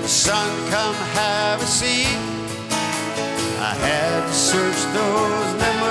Son, come have a seat. I had to search those memories